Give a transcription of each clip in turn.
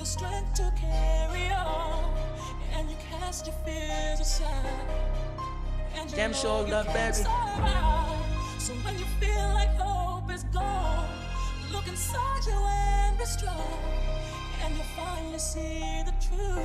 strength to carry on, and you cast your fears aside. And you Damn sure love, baby. So when you feel like hope is gone, look inside you and be strong, and you'll finally see the truth.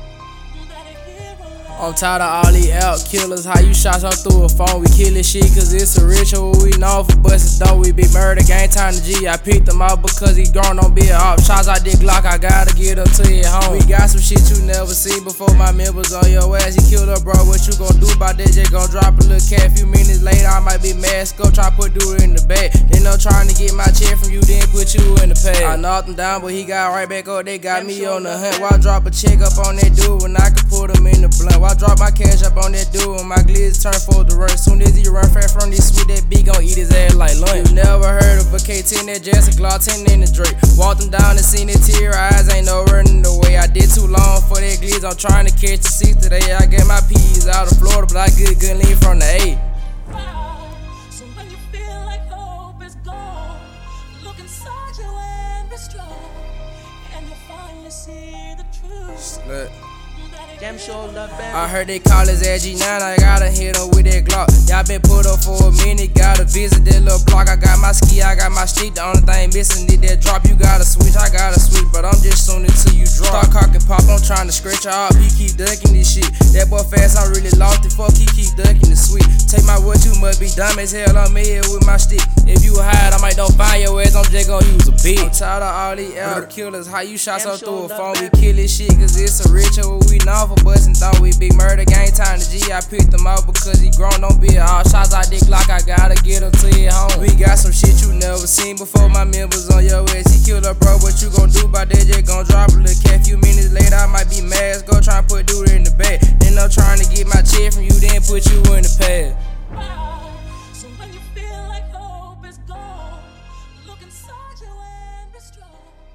I'm tired of all these out killers. How you shot some through a phone? We kill this shit cause it's a ritual. We known for bustin' dope. We be murder gang time to G. I picked him out because he grown on big op. Shots I did Glock, I gotta get him to your home. We got some shit you never seen before. My members on your ass. He killed her, bro. What you gon' do about that? Just gon' drop a little cat. Few minutes later, I might be mad. Go try put dude in the bag. Then I'm trying to get my check from you, then put you in the pad. I knocked him down, but he got right back up. They got me on the hunt. Why drop a check up on that dude when I can put him in the blunt? Why drop my cash up on that dude when my glizz turn for the run? Soon as he run fast from this sweet, that B gon' eat his ass like lunch. You never heard of a K10, that Jackson Glock 10 in the Drake. Walked him down and seen it tear eyes, ain't no running away. I did too long for that glizz, I'm trying to catch the 6 today. I get my P's out of Florida, but I good lean from the 8. So when you feel like hope is gone, look inside you and be strong, and you'll finally see the truth. Slut. Damn sure love, baby. I heard they call his ass G9, I gotta hit him with that Glock. Y'all been put up for a minute, gotta visit that little block. I got my ski, I got my street, the only thing missing is that drop. You gotta switch, I gotta switch, but I'm just soon until you drop. Start cocking pop, I'm trying to scratch her off, he keep ducking this shit. That boy fast, I really lost it, fuck, he keep ducking the sweet. Take my word, you must be dumb as hell, I'm here with my stick. If you hide, I might don't find your ass, I'm just gon' use a bitch. I'm tired of all these out killers, how you shot so through a phone? We kill this shit, cause it's a ritual, we known for bustin' dope. We big murder gang time to G. I picked him out because he grown on big. All shots I did Glock, I gotta get him to your home. We got some shit you never seen before. My members on your ass. He killed her, bro. What you gon' do about that? Just gon' drop a little cat. Few minutes later, I might be mad. Go try and put dude in the bag. Then I'm trying to get my check from you, then put you in the pad. So when you feel like hope is gone, look inside you and be strong.